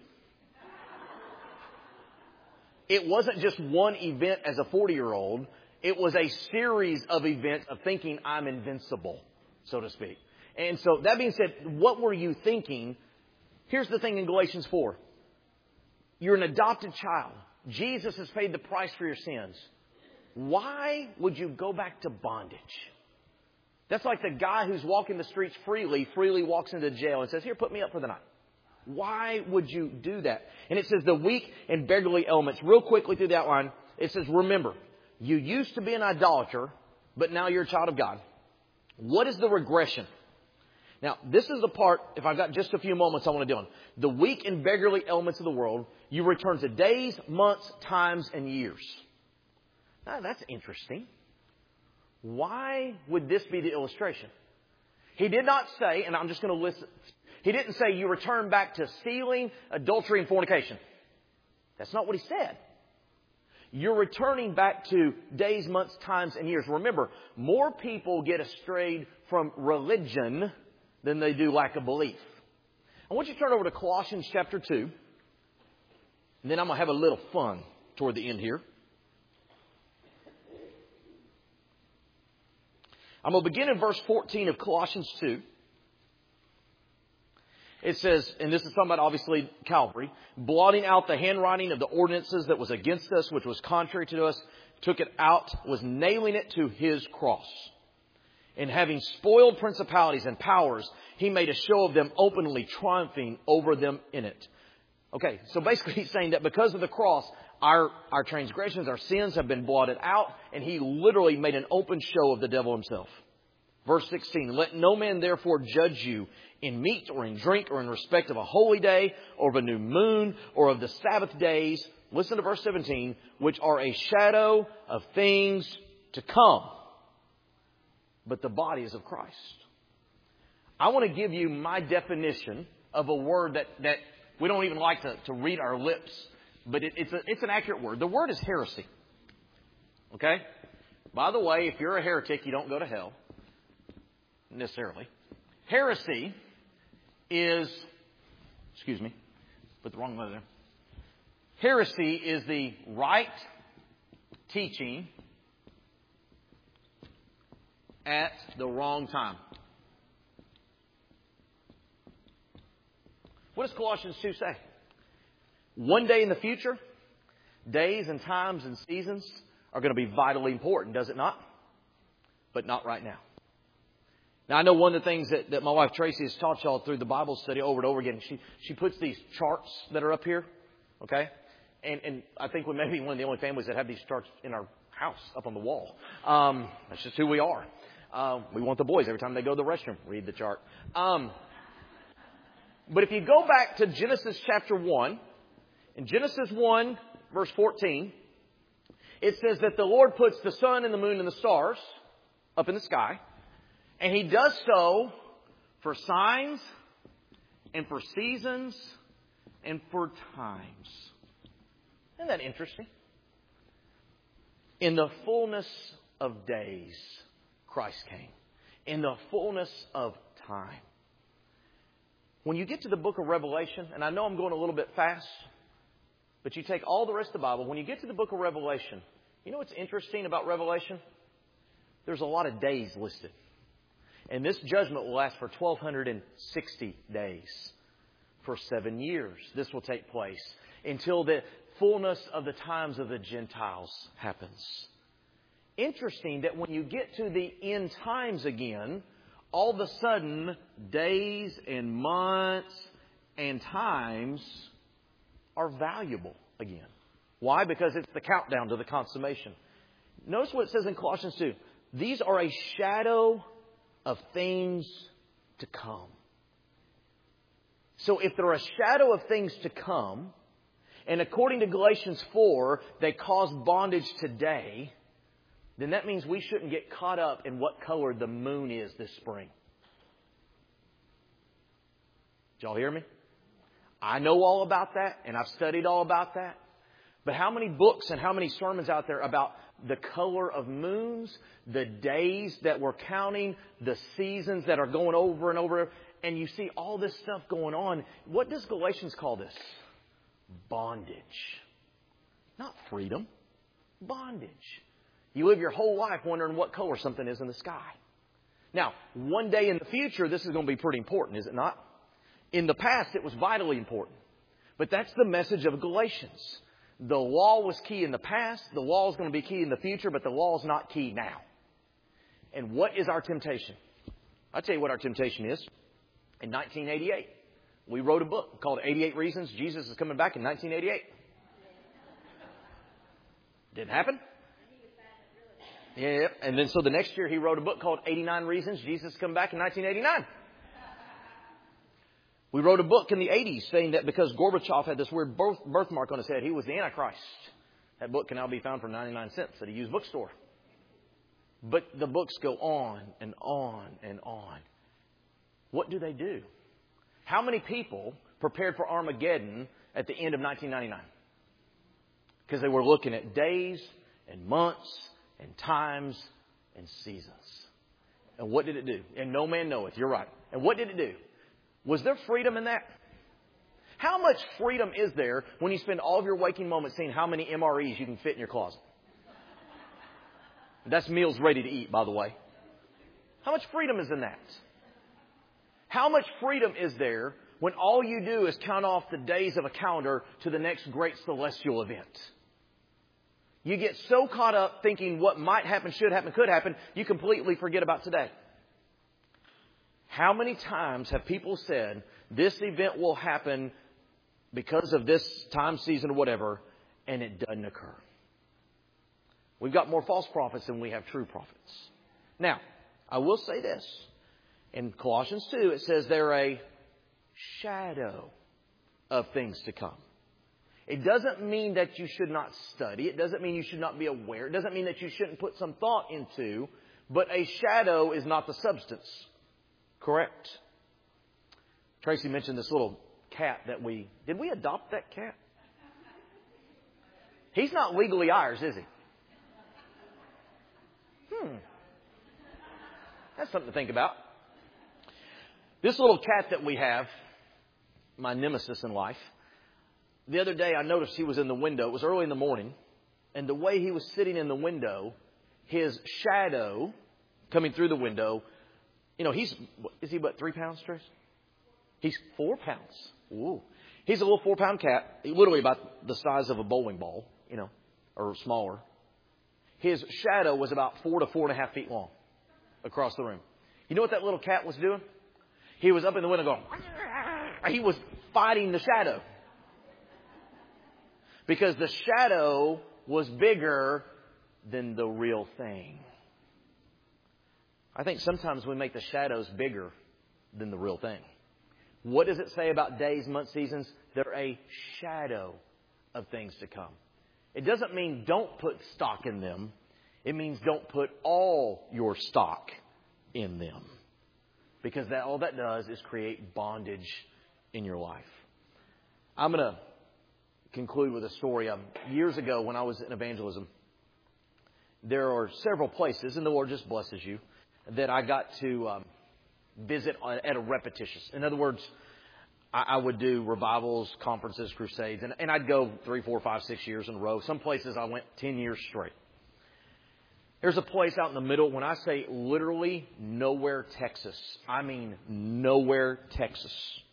It wasn't just one event as a forty-year-old. It was a series of events of thinking I'm invincible, so to speak. And so that being said, what were you thinking? Here's the thing in Galatians four. You're an adopted child. Jesus has paid the price for your sins. Why would you go back to bondage? That's like the guy who's walking the streets freely, freely walks into jail and says, here, put me up for the night. Why would you do that? And it says the weak and beggarly elements. Real quickly through the outline, it says, remember, you used to be an idolater, but now you're a child of God. What is the regression? Now, this is the part, if I've got just a few moments I want to do on. The weak and beggarly elements of the world, you return to days, months, times, and years. Now, that's interesting. Why would this be the illustration? He did not say, and I'm just going to list, he didn't say you return back to stealing, adultery, and fornication. That's not what he said. You're returning back to days, months, times, and years. Remember, more people get astrayed from religion than they do lack of belief. I want you to turn over to Colossians chapter two. And then I'm going to have a little fun toward the end here. I'm going to begin in verse fourteen of Colossians two. It says, and this is talking about obviously Calvary, blotting out the handwriting of the ordinances that was against us, which was contrary to us, took it out, was nailing it to his cross. And having spoiled principalities and powers, he made a show of them openly, triumphing over them in it. Okay, so basically he's saying that because of the cross, our, our transgressions, our sins have been blotted out, and he literally made an open show of the devil himself. Verse sixteen, let no man therefore judge you in meat or in drink or in respect of a holy day or of a new moon or of the Sabbath days. Listen to verse seventeen, which are a shadow of things to come. But the body is of Christ. I want to give you my definition of a word that, that we don't even like to, to read our lips, but it, it's, a, it's an accurate word. The word is heresy. Okay? By the way, if you're a heretic, you don't go to hell. Necessarily. Heresy is, excuse me, put the wrong letter there. Heresy is the right teaching at the wrong time. What does Colossians two say? One day in the future, days and times and seasons are going to be vitally important, does it not? But not right now. Now, I know one of the things that, that my wife Tracy has taught y'all through the Bible study over and over again, she, she puts these charts that are up here, okay? And, and I think we may be one of the only families that have these charts in our house, up on the wall. Um, that's just who we are. Um, we want the boys, every time they go to the restroom, read the chart. Um, but if you go back to Genesis chapter one, in Genesis one, verse fourteen, it says that the Lord puts the sun and the moon and the stars up in the sky. And He does so for signs and for seasons and for times. Isn't that interesting? In the fullness of days, Christ came. In the fullness of time. When you get to the book of Revelation, and I know I'm going a little bit fast, but you take all the rest of the Bible. When you get to the book of Revelation, you know what's interesting about Revelation? There's a lot of days listed. And this judgment will last for twelve sixty days. For seven years, this will take place until the fullness of the times of the Gentiles happens. Interesting that when you get to the end times again, all of a sudden, days and months and times are valuable again. Why? Because it's the countdown to the consummation. Notice what it says in Colossians two. These are a shadow of things to come. So if they're a shadow of things to come, and according to Galatians four, they cause bondage today, then that means we shouldn't get caught up in what color the moon is this spring. Did y'all hear me? I know all about that, and I've studied all about that. But how many books and how many sermons out there about the color of moons, the days that we're counting, the seasons that are going over and over, and you see all this stuff going on. What does Galatians call this? Bondage. Not freedom. Bondage. You live your whole life wondering what color something is in the sky. Now, one day in the future, this is going to be pretty important, is it not? In the past, it was vitally important. But that's the message of Galatians. The law was key in the past. The law is going to be key in the future, but the law is not key now. And what is our temptation? I'll tell you what our temptation is. In nineteen eighty-eight, we wrote a book called eighty-eight Reasons Jesus is Coming Back in nineteen eighty-eight. Didn't happen? Yeah. And then so the next year he wrote a book called eighty-nine Reasons Jesus is Coming Back in nineteen eighty-nine. We wrote a book in the eighties saying that because Gorbachev had this weird birth, birthmark on his head, he was the Antichrist. That book can now be found for ninety-nine cents at a used bookstore. But the books go on and on and on. What do they do? How many people prepared for Armageddon at the end of nineteen ninety-nine? Because they were looking at days and months and times and seasons. And what did it do? And no man knoweth. You're right. And what did it do? Was there freedom in that? How much freedom is there when you spend all of your waking moments seeing how many M R Es you can fit in your closet? That's meals ready to eat, by the way. How much freedom is in that? How much freedom is there when all you do is count off the days of a calendar to the next great celestial event? You get so caught up thinking what might happen, should happen, could happen, you completely forget about today. How many times have people said, this event will happen because of this time, season, or whatever, and it doesn't occur? We've got more false prophets than we have true prophets. Now, I will say this. In Colossians two, it says they're a shadow of things to come. It doesn't mean that you should not study. It doesn't mean you should not be aware. It doesn't mean that you shouldn't put some thought into. But a shadow is not the substance. Correct? Tracy mentioned this little cat that we... Did we adopt that cat? He's not legally ours, is he? Hmm. That's something to think about. This little cat that we have, my nemesis in life, the other day I noticed he was in the window. It was early in the morning. And the way he was sitting in the window, his shadow coming through the window, you know, he's, is he about three pounds, Trace? He's four pounds. Ooh. He's a little four pound cat, literally about the size of a bowling ball, you know, or smaller. His shadow was about four to four and a half feet long across the room. You know what that little cat was doing? He was up in the window going, he was fighting the shadow. Because the shadow was bigger than the real thing. I think sometimes we make the shadows bigger than the real thing. What does it say about days, months, seasons? They're a shadow of things to come. It doesn't mean don't put stock in them. It means don't put all your stock in them. Because that all that does is create bondage in your life. I'm going to conclude with a story. Um, years ago when I was in evangelism, there are several places, and the Lord just blesses you, that I got to um, visit at a repetitious. In other words, I, I would do revivals, conferences, crusades, and, and I'd go three, four, five, six years in a row. Some places I went ten years straight. There's a place out in the middle. When I say literally nowhere, Texas, I mean nowhere, Texas.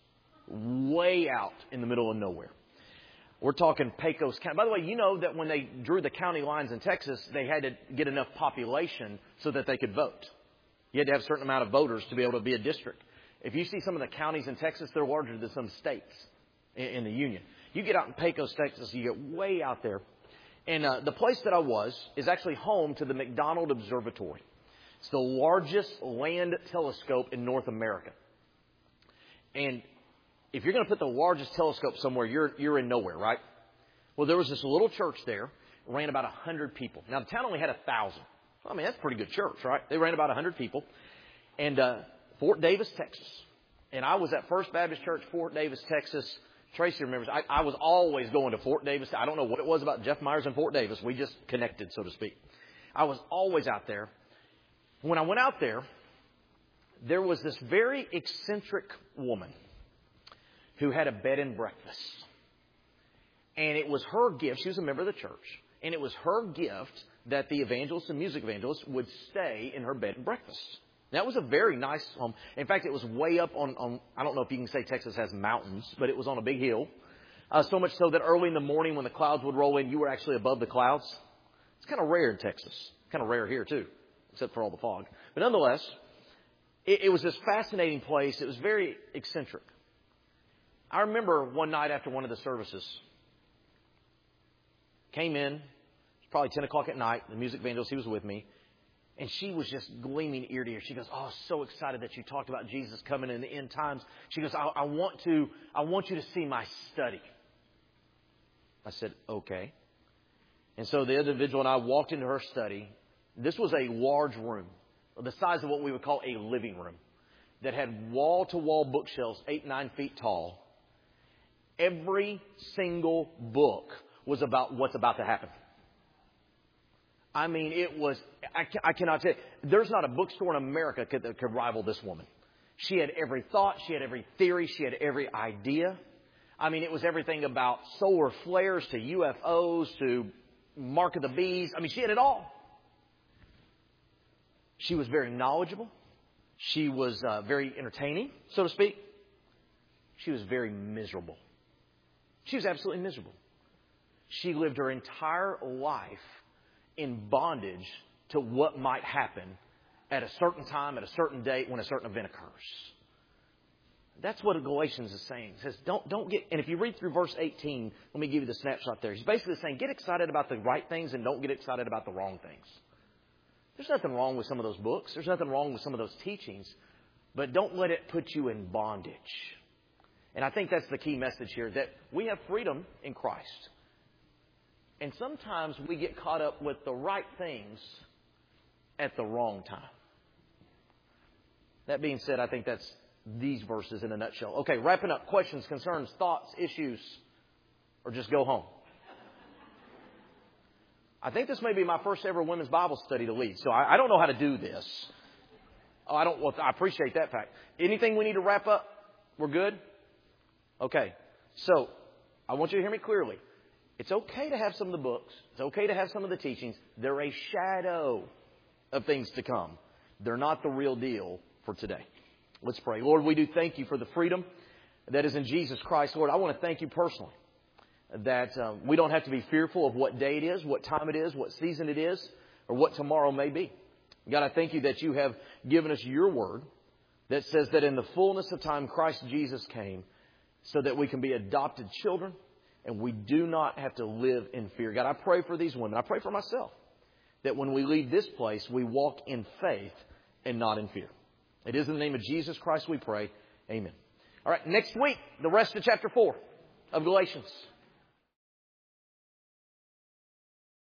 Way out in the middle of nowhere. We're talking Pecos County. By the way, you know that when they drew the county lines in Texas, they had to get enough population so that they could vote. You had to have a certain amount of voters to be able to be a district. If you see some of the counties in Texas, they're larger than some states in the Union. You get out in Pecos, Texas, you get way out there. And uh, the place that I was is actually home to the McDonald Observatory. It's the largest land telescope in North America. And if you're going to put the largest telescope somewhere, you're you're in nowhere, right? Well, there was this little church there, ran about one hundred people. Now, the town only had one thousand. I mean, that's a pretty good church, right? They ran about one hundred people. And uh, Fort Davis, Texas. And I was at First Baptist Church, Fort Davis, Texas. Tracy remembers, I, I was always going to Fort Davis. I don't know what it was about Jeff Myers and Fort Davis. We just connected, so to speak. I was always out there. When I went out there, there was this very eccentric woman who had a bed and breakfast. And it was her gift. She was a member of the church. And it was her gift that the evangelist and music evangelist would stay in her bed and breakfast. That was a very nice home. In fact, it was way up on, on I don't know if you can say Texas has mountains, but it was on a big hill. Uh, so much so that early in the morning when the clouds would roll in, you were actually above the clouds. It's kind of rare in Texas. Kind of rare here, too, except for all the fog. But nonetheless, it, it was this fascinating place. It was very eccentric. I remember one night after one of the services, came in, it was probably ten o'clock at night, the music evangelist, he was with me, and she was just gleaming ear to ear. She goes, oh, so excited that you talked about Jesus coming in the end times. She goes, I, I want to, I want you to see my study. I said, okay. And so the individual and I walked into her study. This was a large room, the size of what we would call a living room, that had wall-to-wall bookshelves, eight, nine feet tall. Every single book was about what's about to happen. I mean, it was, I, I cannot say, there's not a bookstore in America could, that could rival this woman. She had every thought, she had every theory, she had every idea. I mean, it was everything about solar flares to U F Os to Mark of the Beast. I mean, she had it all. She was very knowledgeable. She was uh, very entertaining, so to speak. She was very miserable. She was absolutely miserable. She lived her entire life in bondage to what might happen at a certain time, at a certain date, when a certain event occurs. That's what Galatians is saying. It says, don't, don't get, and if you read through verse eighteen, let me give you the snapshot there. He's basically saying, get excited about the right things and don't get excited about the wrong things. There's nothing wrong with some of those books. There's nothing wrong with some of those teachings. But don't let it put you in bondage. And I think that's the key message here, that we have freedom in Christ. And sometimes we get caught up with the right things at the wrong time. That being said, I think that's these verses in a nutshell. Okay, wrapping up. Questions, concerns, thoughts, issues, or just go home. I think this may be my first ever women's Bible study to lead, so I, I don't know how to do this. Oh, I don't. Well, I appreciate that fact. Anything we need to wrap up? We're good? Okay. So, I want you to hear me clearly. It's okay to have some of the books. It's okay to have some of the teachings. They're a shadow of things to come. They're not the real deal for today. Let's pray. Lord, we do thank you for the freedom that is in Jesus Christ. Lord, I want to thank you personally that um, we don't have to be fearful of what day it is, what time it is, what season it is, or what tomorrow may be. God, I thank you that you have given us your word that says that in the fullness of time, Christ Jesus came so that we can be adopted children and we do not have to live in fear. God, I pray for these women. I pray for myself that when we leave this place, we walk in faith and not in fear. It is in the name of Jesus Christ we pray. Amen. All right, next week, the rest of chapter four of Galatians.